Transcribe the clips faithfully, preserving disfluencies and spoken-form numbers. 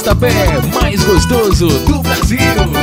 pontapé mais gostoso do Brasil.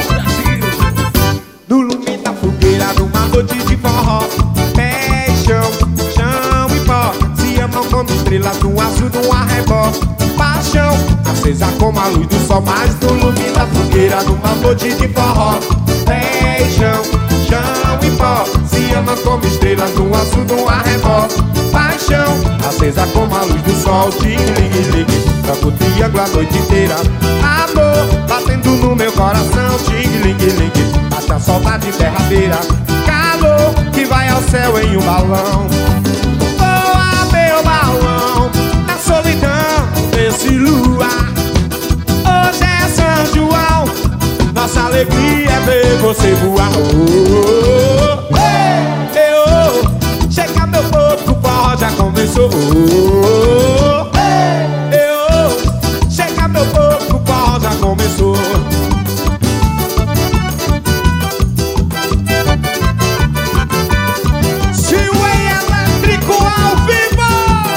No lume da fogueira, numa noite de forró, pé e chão, chão e pó, se amam como estrelas no azul do arrebó. Paixão, acesa como a luz do sol, mas no lume da fogueira, numa noite de forró, pé e chão, chão e pó, se amam como estrelas no azul do arrebó. Paixão, acesa como a luz do sol, ting-ling-ling, toca o triângulo a noite inteira. Amor, batendo no meu coração, ting-ling-ling, bate a saudade derradeira. Calor, que vai ao céu em um balão. Voa meu balão, na solidão desse luar. Hoje é São João, nossa alegria é ver você voar. Oh, oh, oh, hey, oh, chega meu povo, o forró já começou. Oh, oh, hey, oh, chega meu povo, o forró já começou. Sway elétrico ao vivo.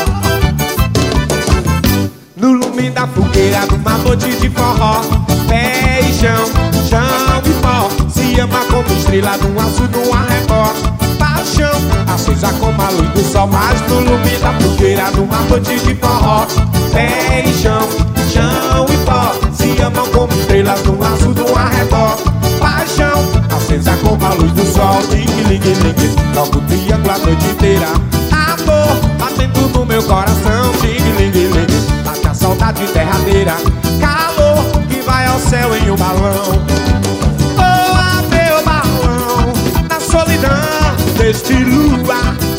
No lume da fogueira, numa noite de forró, pé e chão, chão e pó, se ama como estrela no azul do arrebó. Paixão, acesa como a luz do sol, mas no lume da fogueira, numa noite de forró, pé e chão, chão e pó, se amam como estrelas no azul do arrebó. Paixão, acesa como a luz do sol, ting-ling-ling, toca o triângulo a noite inteira. Amor, batendo no meu coração, ting-ling-ling, bate a saudade derradeira. Calor, que vai ao céu em um balão. Voa meu balão, na solidão deste luar.